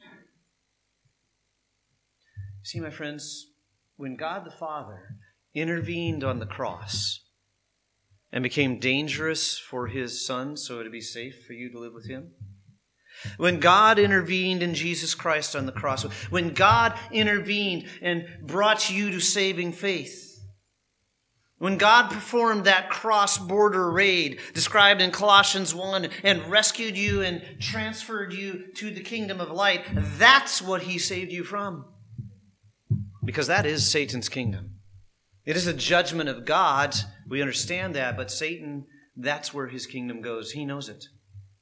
See, my friends, when God the Father intervened on the cross and became dangerous for his Son so to be safe for you to live with him, when God intervened in Jesus Christ on the cross, when God intervened and brought you to saving faith, when God performed that cross-border raid described in Colossians 1 and rescued you and transferred you to the kingdom of light, that's what he saved you from. Because that is Satan's kingdom. It is a judgment of God. We understand that, but Satan, that's where his kingdom goes. He knows it.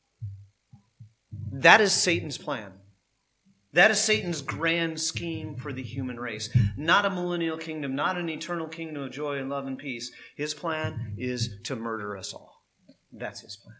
That is Satan's plan. That is Satan's grand scheme for the human race. Not a millennial kingdom, not an eternal kingdom of joy and love and peace. His plan is to murder us all. That's his plan.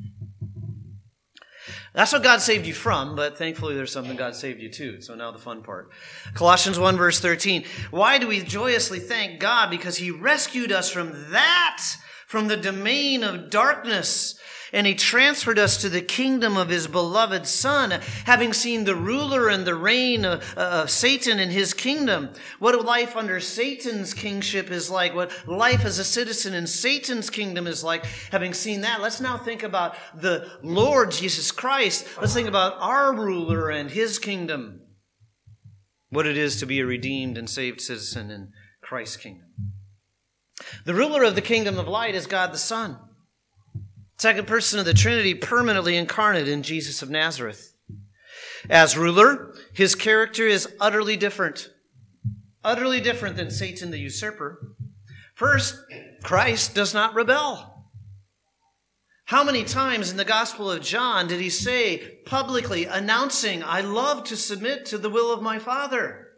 That's what God saved you from, but thankfully there's something God saved you to. So now the fun part. Colossians 1 verse 13. Why do we joyously thank God? Because he rescued us from the domain of darkness, and he transferred us to the kingdom of his beloved Son, having seen the ruler and the reign of Satan in his kingdom. What a life under Satan's kingship is like, what life as a citizen in Satan's kingdom is like. Having seen that, let's now think about the Lord Jesus Christ. Let's think about our ruler and his kingdom. What it is to be a redeemed and saved citizen in Christ's kingdom. The ruler of the kingdom of light is God the Son. Second person of the Trinity, permanently incarnate in Jesus of Nazareth. As ruler, his character is utterly different than Satan the usurper. First, Christ does not rebel. How many times in the Gospel of John did he say publicly, announcing, I love to submit to the will of my Father?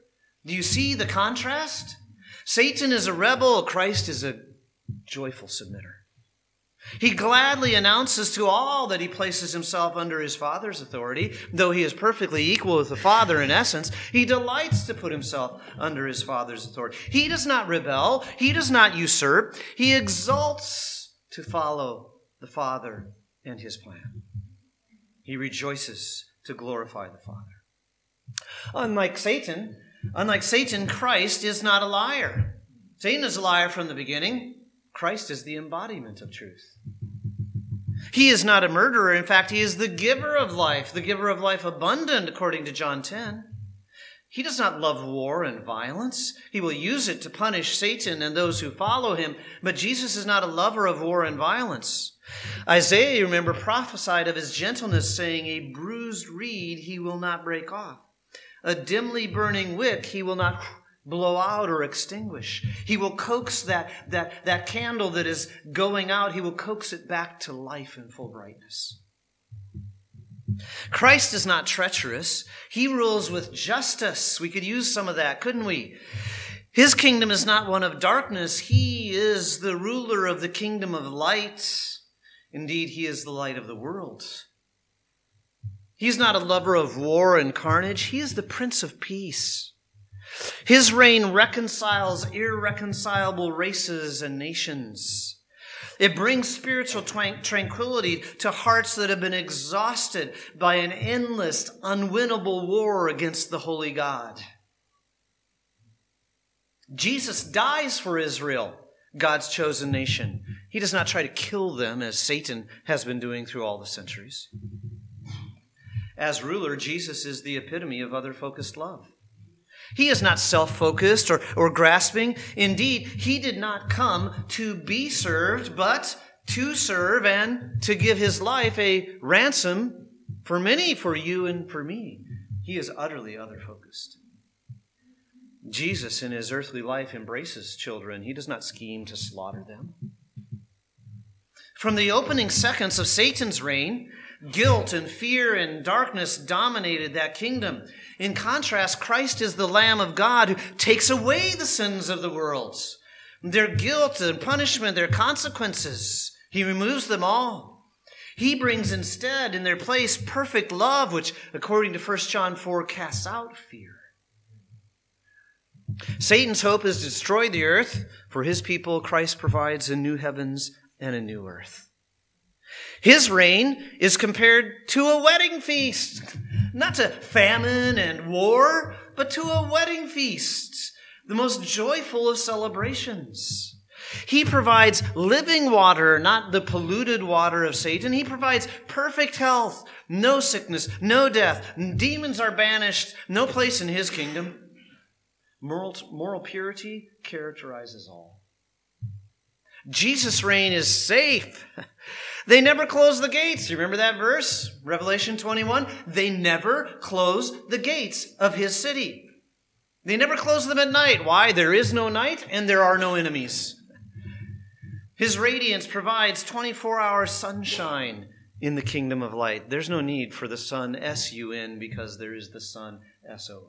Do you see the contrast? Satan is a rebel. Christ is a joyful submitter. He gladly announces to all that he places himself under his Father's authority. Though he is perfectly equal with the Father in essence, he delights to put himself under his Father's authority. He does not rebel. He does not usurp. He exalts to follow the Father and his plan. He rejoices to glorify the Father. Unlike Satan, Christ is not a liar. Satan is a liar from the beginning. Christ is the embodiment of truth. He is not a murderer. In fact, he is the giver of life abundant, according to John 10. He does not love war and violence. He will use it to punish Satan and those who follow him. But Jesus is not a lover of war and violence. Isaiah, you remember, prophesied of his gentleness, saying, "A bruised reed he will not break off. A dimly burning wick he will not blow out or extinguish." He will coax that candle that is going out, he will coax it back to life in full brightness. Christ is not treacherous. He rules with justice. We could use some of that, couldn't we? His kingdom is not one of darkness. He is the ruler of the kingdom of light. Indeed, he is the light of the world. He's not a lover of war and carnage. He is the Prince of Peace. His reign reconciles irreconcilable races and nations. It brings spiritual tranquility to hearts that have been exhausted by an endless, unwinnable war against the holy God. Jesus dies for Israel, God's chosen nation. He does not try to kill them as Satan has been doing through all the centuries. As ruler, Jesus is the epitome of other-focused love. He is not self-focused or grasping. Indeed, he did not come to be served, but to serve and to give his life a ransom for many, for you and for me. He is utterly other-focused. Jesus, in his earthly life, embraces children. He does not scheme to slaughter them. From the opening seconds of Satan's reign, guilt and fear and darkness dominated that kingdom. In contrast, Christ is the Lamb of God who takes away the sins of the world. Their guilt and punishment, their consequences. He removes them all. He brings instead in their place perfect love, which, according to 1 John 4, casts out fear. Satan's hope is to destroy the earth. For his people, Christ provides a new heavens and a new earth. His reign is compared to a wedding feast. Not to famine and war, but to a wedding feast. The most joyful of celebrations. He provides living water, not the polluted water of Satan. He provides perfect health, no sickness, no death. Demons are banished, no place in his kingdom. Moral purity characterizes all. Jesus' reign is safe. They never close the gates. You remember that verse? Revelation 21. They never close the gates of his city. They never close them at night. Why? There is no night and there are no enemies. His radiance provides 24-hour sunshine in the kingdom of light. There's no need for the sun, S-U-N, because there is the sun, S-O-N.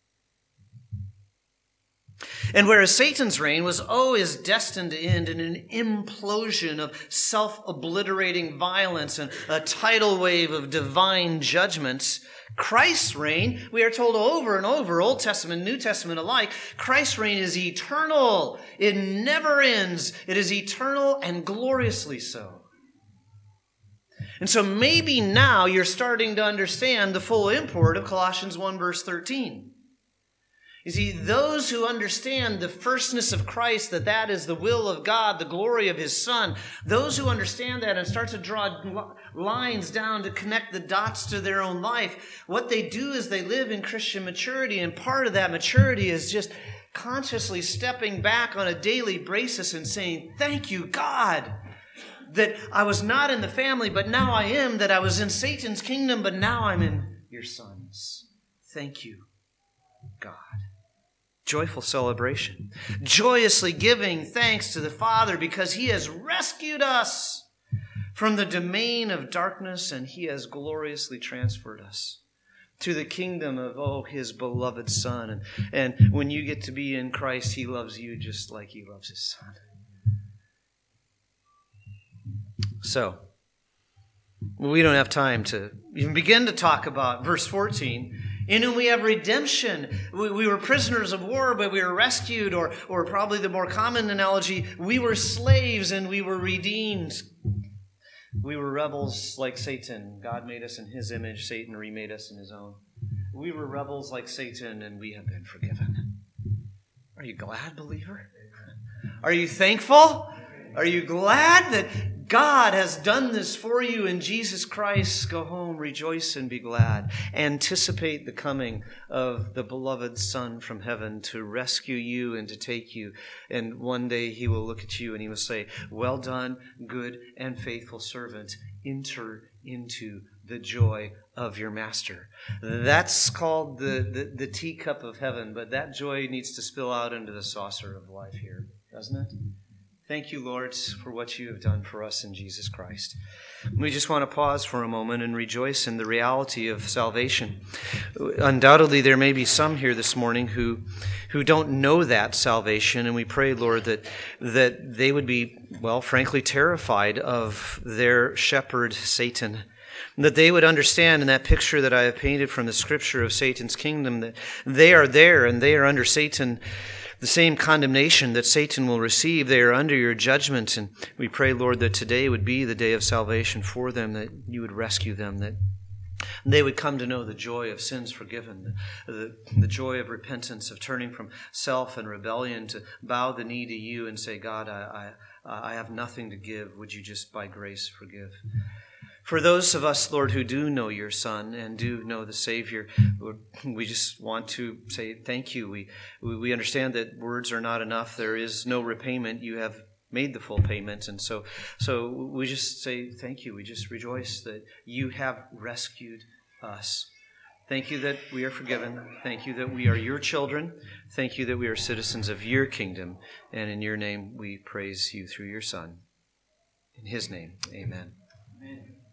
And whereas Satan's reign was always destined to end in an implosion of self-obliterating violence and a tidal wave of divine judgments, Christ's reign, we are told over and over, Old Testament, New Testament alike, Christ's reign is eternal. It never ends. It is eternal and gloriously so. And so maybe now you're starting to understand the full import of Colossians 1 verse 13. You see, those who understand the firstness of Christ, that is the will of God, the glory of his Son, those who understand that and start to draw lines down to connect the dots to their own life, what they do is they live in Christian maturity, and part of that maturity is just consciously stepping back on a daily basis and saying, thank you, God, that I was not in the family, but now I am, that I was in Satan's kingdom, but now I'm in your Son's. Thank you, God. Joyful celebration. Joyously giving thanks to the Father because he has rescued us from the domain of darkness and he has gloriously transferred us to the kingdom of, His beloved Son. And when you get to be in Christ, He loves you just like He loves His Son. So, we don't have time to even begin to talk about verse 14. In whom we have redemption. We were prisoners of war, but we were rescued, or probably the more common analogy, we were slaves and we were redeemed. We were rebels like Satan. God made us in His image. Satan remade us in His own. We were rebels like Satan, and we have been forgiven. Are you glad, believer? Are you thankful? Are you glad that God has done this for you in Jesus Christ? Go home, rejoice, and be glad. Anticipate the coming of the beloved Son from heaven to rescue you and to take you. And one day He will look at you and He will say, well done, good and faithful servant. Enter into the joy of your Master. That's called the teacup of heaven, but that joy needs to spill out into the saucer of life here, doesn't it? Thank you, Lord, for what you have done for us in Jesus Christ. We just want to pause for a moment and rejoice in the reality of salvation. Undoubtedly, there may be some here this morning who don't know that salvation, and we pray, Lord, that they would be, well, frankly, terrified of their shepherd, Satan. That they would understand in that picture that I have painted from the Scripture of Satan's kingdom that they are there and they are under Satan, the same condemnation that Satan will receive. They are under your judgment. And we pray, Lord, that today would be the day of salvation for them, that you would rescue them, that they would come to know the joy of sins forgiven, the joy of repentance, of turning from self and rebellion to bow the knee to you and say, God, I have nothing to give. Would you just by grace forgive? For those of us, Lord, who do know your Son and do know the Savior, Lord, we just want to say thank you. We understand that words are not enough. There is no repayment. You have made the full payment. And so we just say thank you. We just rejoice that you have rescued us. Thank you that we are forgiven. Thank you that we are your children. Thank you that we are citizens of your kingdom. And in your name we praise you through your Son. In His name, amen. Amen.